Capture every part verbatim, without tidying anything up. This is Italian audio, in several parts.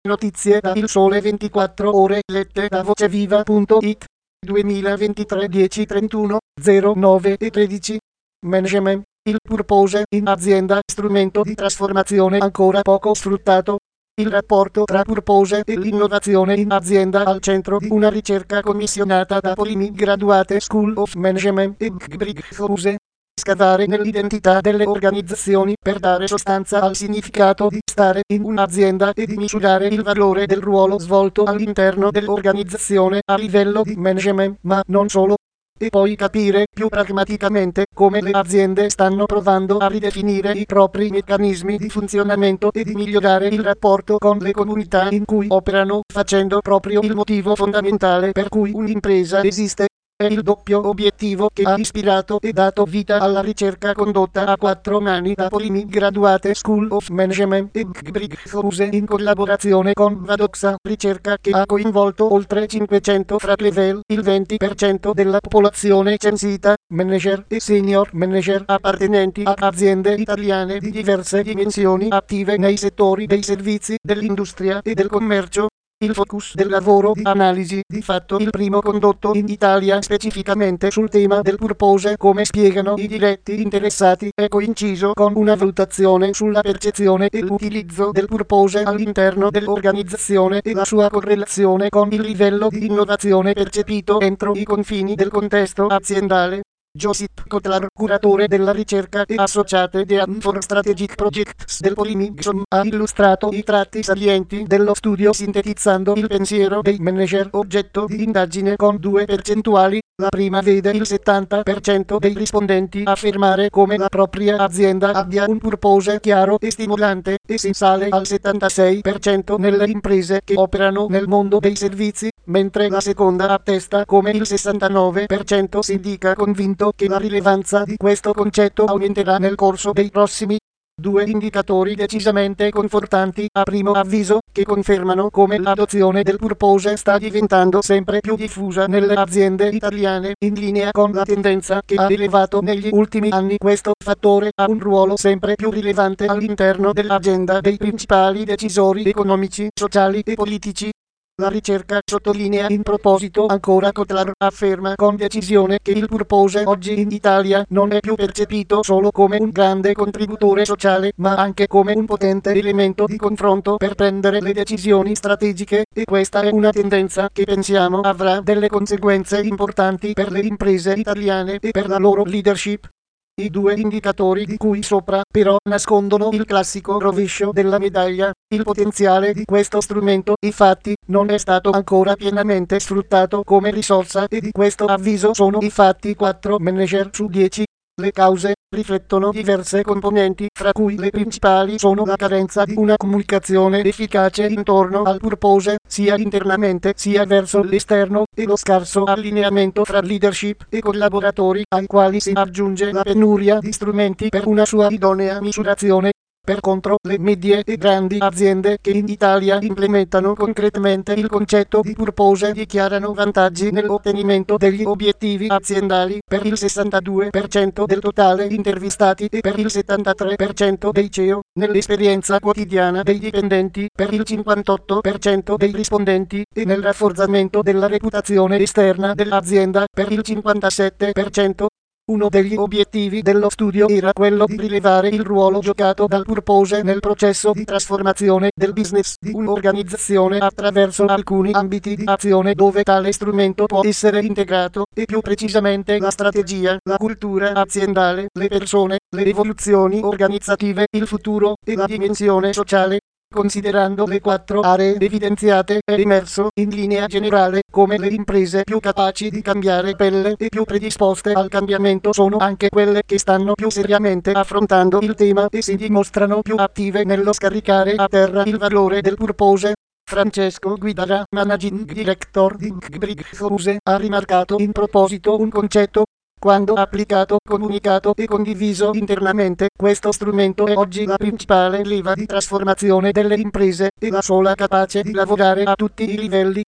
Notizie da Il Sole ventiquattro Ore lette da voceviva punto it duemilaventitré dieci trentuno zero nove e tredici. Management. Il purpose in azienda strumento di trasformazione ancora poco sfruttato. Il rapporto tra purpose e l'innovazione in azienda al centro di una ricerca commissionata da Polimi Graduate School of Management e Brighouse. Scavare nell'identità delle organizzazioni per dare sostanza al significato di stare in un'azienda e di misurare il valore del ruolo svolto all'interno dell'organizzazione a livello di management, ma non solo. E poi capire più pragmaticamente come le aziende stanno provando a ridefinire i propri meccanismi di funzionamento e di migliorare il rapporto con le comunità in cui operano, facendo proprio il motivo fondamentale per cui un'impresa esiste. È il doppio obiettivo che ha ispirato e dato vita alla ricerca condotta a quattro mani da Polimi Graduate School of Management e Brighouse in collaborazione con Vadoxa, ricerca che ha coinvolto oltre cinquecento frate level, il venti per cento della popolazione censita, manager e senior manager appartenenti a aziende italiane di diverse dimensioni attive nei settori dei servizi, dell'industria e del commercio. Il focus del lavoro di analisi di fatto il primo condotto in Italia specificamente sul tema del purpose, come spiegano i diretti interessati, è coinciso con una valutazione sulla percezione e l'utilizzo del purpose all'interno dell'organizzazione e la sua correlazione con il livello di innovazione percepito entro i confini del contesto aziendale. Josip Kotlar, curatore della ricerca e Associate Dean for Strategic Projects del Polimigson, ha illustrato i tratti salienti dello studio sintetizzando il pensiero dei manager oggetto di indagine con due percentuali. La prima vede il settanta per cento dei rispondenti affermare come la propria azienda abbia un purpose chiaro e stimolante, e si sale al settantasei per cento nelle imprese che operano nel mondo dei servizi, mentre la seconda attesta come il sessantanove per cento si dica convinto che la rilevanza di questo concetto aumenterà nel corso dei prossimi. Due indicatori decisamente confortanti, a primo avviso, che confermano come l'adozione del purpose sta diventando sempre più diffusa nelle aziende italiane, in linea con la tendenza che ha elevato negli ultimi anni questo fattore a un ruolo sempre più rilevante all'interno dell'agenda dei principali decisori economici, sociali e politici. La ricerca sottolinea in proposito ancora Kotlar afferma con decisione che il purpose oggi in Italia non è più percepito solo come un grande contributore sociale, ma anche come un potente elemento di confronto per prendere le decisioni strategiche, e questa è una tendenza che pensiamo avrà delle conseguenze importanti per le imprese italiane e per la loro leadership. I due indicatori di cui sopra, però, nascondono il classico rovescio della medaglia. Il potenziale di questo strumento, infatti, non è stato ancora pienamente sfruttato come risorsa, e di questo avviso sono infatti quattro manager su dieci. Le cause riflettono diverse componenti, fra cui le principali sono la carenza di una comunicazione efficace intorno al purpose, sia internamente sia verso l'esterno, e lo scarso allineamento fra leadership e collaboratori, ai quali si aggiunge la penuria di strumenti per una sua idonea misurazione. Per contro, le medie e grandi aziende che in Italia implementano concretamente il concetto di purpose dichiarano vantaggi nell'ottenimento degli obiettivi aziendali per il sessantadue per cento del totale intervistati e per il settantatré per cento dei C E O, nell'esperienza quotidiana dei dipendenti per il cinquantotto per cento dei rispondenti, e nel rafforzamento della reputazione esterna dell'azienda per il cinquantasette per cento. Uno degli obiettivi dello studio era quello di rilevare il ruolo giocato dal purpose nel processo di trasformazione del business di un'organizzazione attraverso alcuni ambiti di azione dove tale strumento può essere integrato, e più precisamente la strategia, la cultura aziendale, le persone, le evoluzioni organizzative, il futuro e la dimensione sociale. Considerando le quattro aree evidenziate, è emerso, in linea generale, come le imprese più capaci di cambiare pelle e più predisposte al cambiamento sono anche quelle che stanno più seriamente affrontando il tema e si dimostrano più attive nello scaricare a terra il valore del purpose. Francesco Guidara, Managing Director di Brighouse, ha rimarcato in proposito un concetto. Quando applicato, comunicato e condiviso internamente, questo strumento è oggi la principale leva di trasformazione delle imprese, e la sola capace di lavorare a tutti i livelli.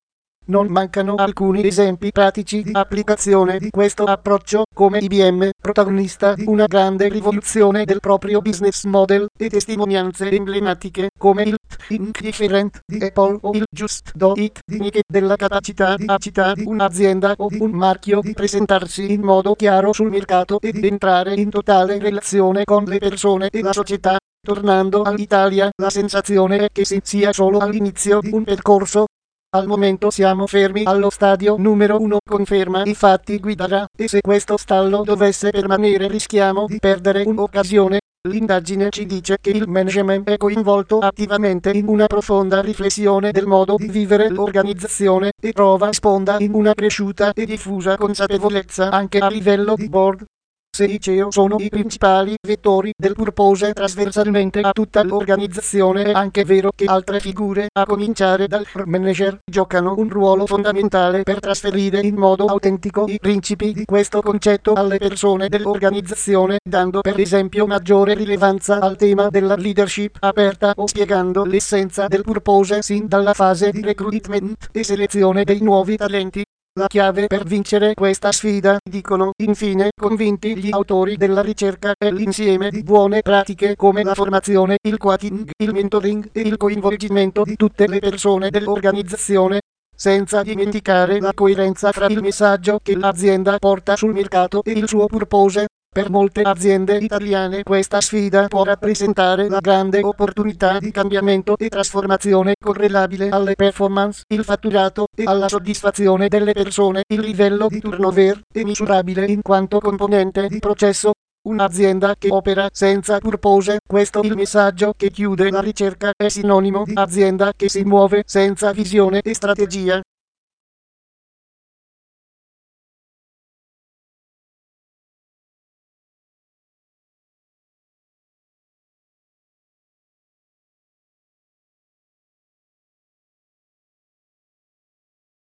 Non mancano alcuni esempi pratici di applicazione di questo approccio, come I B M, protagonista di una grande rivoluzione del proprio business model, e testimonianze emblematiche come il Think Different di Apple o il Just Do It di Nike, della capacità di capacità di un'azienda o di un marchio di presentarsi in modo chiaro sul mercato e di entrare in totale relazione con le persone e la società. Tornando all'Italia, la sensazione è che si sia solo all'inizio di un percorso. Al momento siamo fermi allo stadio numero uno, conferma infatti Guidara, e se questo stallo dovesse permanere rischiamo di perdere un'occasione. L'indagine ci dice che il management è coinvolto attivamente in una profonda riflessione del modo di vivere l'organizzazione e trova sponda in una cresciuta e diffusa consapevolezza anche a livello di board. Se i C E O sono i principali vettori del purpose trasversalmente a tutta l'organizzazione, è anche vero che altre figure, a cominciare dal manager, giocano un ruolo fondamentale per trasferire in modo autentico i principi di questo concetto alle persone dell'organizzazione, dando per esempio maggiore rilevanza al tema della leadership aperta o spiegando l'essenza del purpose sin dalla fase di recruitment e selezione dei nuovi talenti. La chiave per vincere questa sfida, dicono infine convinti gli autori della ricerca, è l'insieme di buone pratiche come la formazione, il coaching, il mentoring e il coinvolgimento di tutte le persone dell'organizzazione, senza dimenticare la coerenza fra il messaggio che l'azienda porta sul mercato e il suo purpose. Per molte aziende italiane questa sfida può rappresentare la grande opportunità di cambiamento e trasformazione correlabile alle performance, il fatturato e alla soddisfazione delle persone. Il livello di turnover è misurabile in quanto componente di processo. Un'azienda che opera senza purpose, questo il messaggio che chiude la ricerca, è sinonimo di azienda che si muove senza visione e strategia.